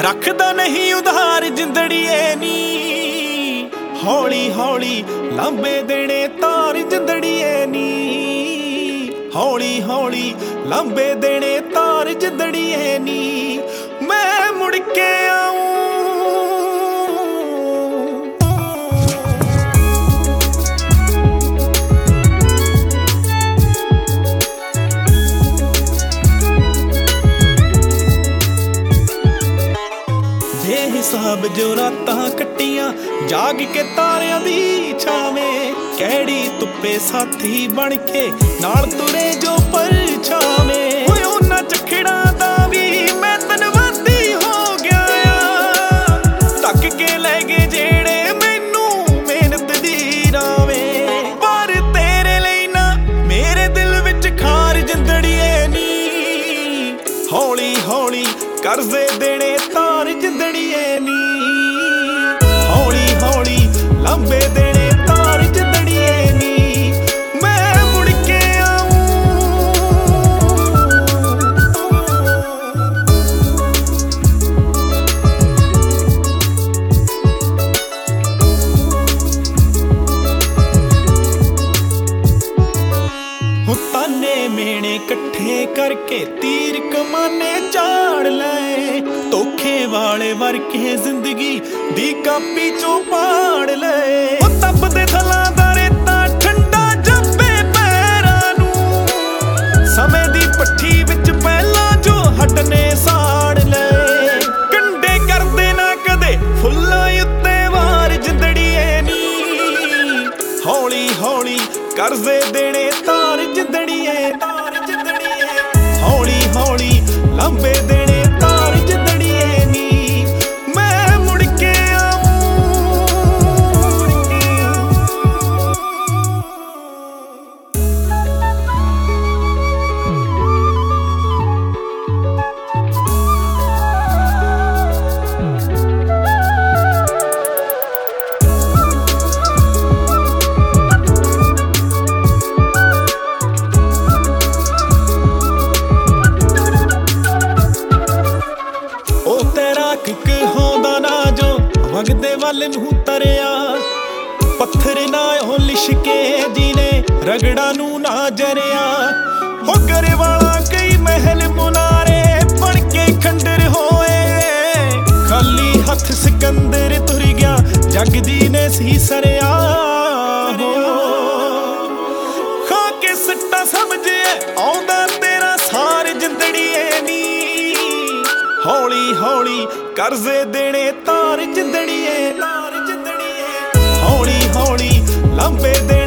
ਰੱਖਦਾ ਨਹੀਂ ਉਧਾਰ ਜਿੰਦੜੀਏ ਨੀ। ਹੌਲੀ ਹੌਲੀ ਲਾਂਬੇ ਦੇਣੇ ਤਾਰ ਜਿੰਦੜੀਏ ਨੀ। ਹੌਲੀ ਹੌਲੀ ਲਾਂਬੇ ਦੇਣੇ ਤਾਰ ਜਿੰਦੜੀਏ ਨੀ। ਮੈਂ ਮੁੜ ਕੇ ਆਊਂ ਹਿਸਾਬ ਜੋ ਰਾਤਾਂ ਕੱਟੀਆਂ ਜਾਗ ਕੇ ਤਾਰਿਆਂ ਦੀ ਛਾਵੇਂ। ਕਿਹੜੀ ਧੁੱਪੇ ਸਾਥੀ ਬਣ ਕੇ ਨਾਲ ਤੁਰੇ ਜੋ ਪਰਛਾਵੇਂ। ਓਏ ਉਹਨਾਂ ਝਖੜਾਂ ਦਾ ਵੀ ਮੈਂ ਧੰਨਵਾਦੀ ਹੋ ਗਿਆ ਆ। ਤੱਕ ਕੇ ਲੈ ਗਏ ਜਿਹੜੇ ਮੈਨੂੰ ਮਿਹਨਤ ਦੀ ਰਾਵੇਂ। ਪਰ ਤੇਰੇ ਲਈ ਨਾ ਮੇਰੇ ਦਿਲ ਵਿੱਚ ਖਾਰ ਜਿੰਦੜੀਏ ਨੀ। ਹੌਲੀ ਹੌਲੀ ਕਰਜ਼ੇ ਦੇਣੇ ਤਾਰ ਜਿੰਦੜੀਏ ਨੀ। ਹੌਲੀ ਹੌਲੀ ਲਾਂਬੇ ਦੇਣੇ ਤਾਰ ਜਿੰਦੜੀਏ ਨੀ। ਮੈਂ ਮੁੜ ਕੇ ਆਊਂ ਤਾਨੇ ਮੇਣੇ ਇਕੱਠੇ ਕਰਕੇ ਤੀਰ ਕਮਾਨੇ ਝਾੜ ਲਏ। ਧੋਖੇ ਵਾਲੇ ਵਰਕੇ ਜ਼ਿੰਦਗੀ ਦੀ ਕਾਪੀ ਚੋਂ ਪਾੜ ਲਏ। ਉਹ ਤਪਦੇ ਥਲਾਂ ਦਾ ਰੇਤਾ ਠੰਡਾ ਜੱਬੇ ਪੈਰਾਂ ਨੂੰ। ਸਮੇਂ ਦੀ ਭੱਠੀ ਵਿੱਚ ਪਹਿਲਾਂ ਜੋ ਹੱਡਨੇ ਸਾੜ ਲਏ। ਕੰਡੇ ਕਰਦੇ ਨਾ ਕਦੇ ਫੁੱਲਾਂ ਉੱਤੇ ਵਾਰ ਜਿੰਦੜੀਏ ਨੀ। ਹੌਲੀ ਹੌਲੀ ਕਰਜ਼ੇ ਦੇਣੇ ਤਾਰ ਜਿੰਦੜੀਏ ਤਾਰ ਜਿੰਦੜੀਏ। ਹੌਲੀ ਹੌਲੀ ਲਾਂਬੇ ਦੇਣੇ ਤਾਰ ਜਿੰਦੜੀਏ ਨੀ। ਮੈਂ ਮੁੜ ਕੇ ਆਊਂ ਕਹਾਉਂਦਾ ਨਾ ਜੋ ਵਗਦੇ ਵੱਲ ਨੂੰ ਤਰਿਆ। ਪੱਥਰ ਨਾ ਉਹ ਲਿਸ਼ਕੇ ਜਿਹਨੇ ਰਗੜਾ ਨੂੰ ਨਾ ਜਰਿਆ। ਹੋ ਘਰੇ ਵਾਲਾ ਕਈ ਮਹਿਲ ਮੁਨਾਰੇ ਬਣ ਕੇ ਖੰਡਰ ਹੋਏ। ਖਾਲੀ ਹੱਥ ਸਿਕੰਦਰ ਤੁਰ ਗਿਆ ਜੱਗ ਦੀ ਨੇ ਸੀ ਸਰਿਆ। ਖਾ ਕੇ ਸਿੱਟਾ ਸਮਝੇ ਆਉਂਦਾ ਤੇਰਾ ਸਾਰ ਜਿੰਦੜੀਏ ਨੀ। ਹੌਲੀ ਹੌਲੀ ਕਰਜ਼ੇ ਦੇਣੇ ਤਾਰ ਜਿੰਦੜੀਏ ਤਾਰ ਜਿੰਦੜੀਏ। ਹੌਲੀ ਹੌਲੀ ਲਾਂਬੇ ਦੇਣੇ